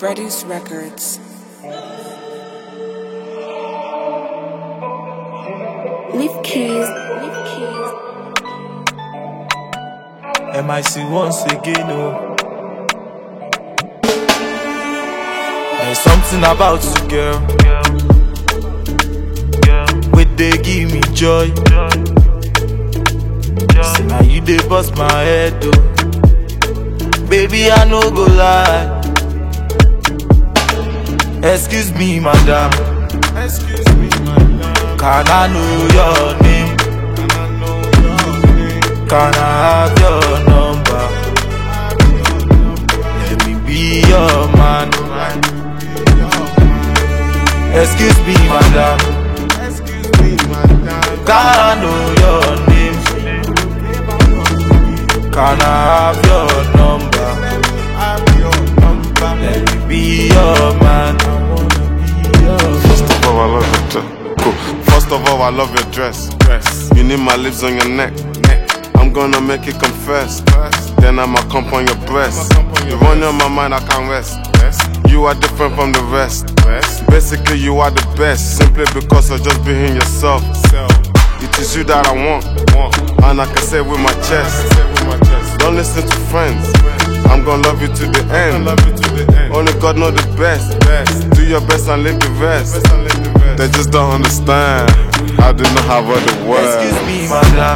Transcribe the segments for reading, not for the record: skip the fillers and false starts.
Bredus Records. Leaf keys. MIC once again, oh. There's something about you, girl. Wait, they give me joy. See, now you they bust my head, oh. Baby, I no go lie. Excuse me, madam. Can I know your name? Can I have your number? Let me be your man. Excuse me, madam. Can I know your name? Can I have your number? Let me be your man. First of all, I love your dress. First of all, I love your dress. You need my lips on your neck. I'm gonna make you confess. Then I'ma come on your breast. You run on my mind, I can't rest. You are different from the rest. Basically, you are the best. Simply because of just being yourself. It is you that I want, and I can say it with my chest. Don't listen to friends. I'm gonna love you to the end. Only God knows the best. Do your best and leave the rest. They just don't understand. I do not have all the words. Excuse me, madam.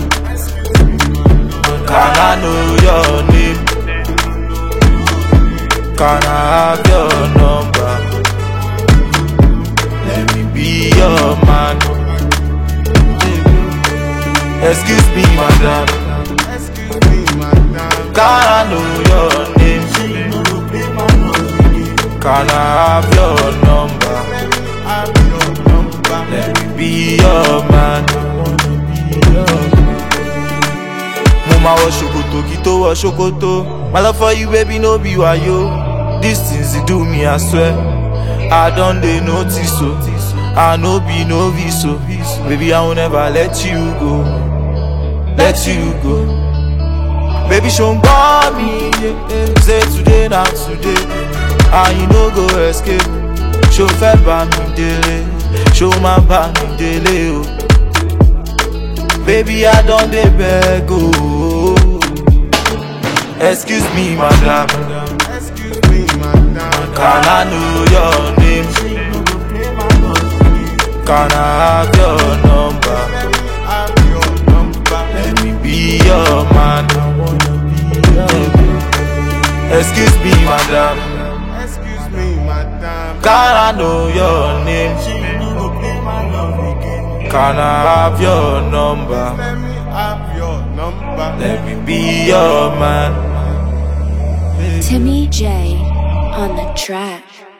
Can I know your name? Can I have your number? Let me be your man. Excuse me, madam. Can I know your name? Can I have your number? Let me be your man. Mama wa shokoto, kito wa shokoto. My love for you, baby, no be why yo. These things you do me, I swear. I don't they notice so. I no be novice so. Baby, I will never let you go. Let you go. Baby, show me, say today, not today. And you no go escape. Show fair by me daily. Show my bad me daily, oh. Baby, I don't dey beg, oh. Excuse me, madam. Can I know your name? Can I have your number? Let me be your man. Excuse me, madam. Can I know your name? Can I have your number? Let me be your man. Timmy J on the track.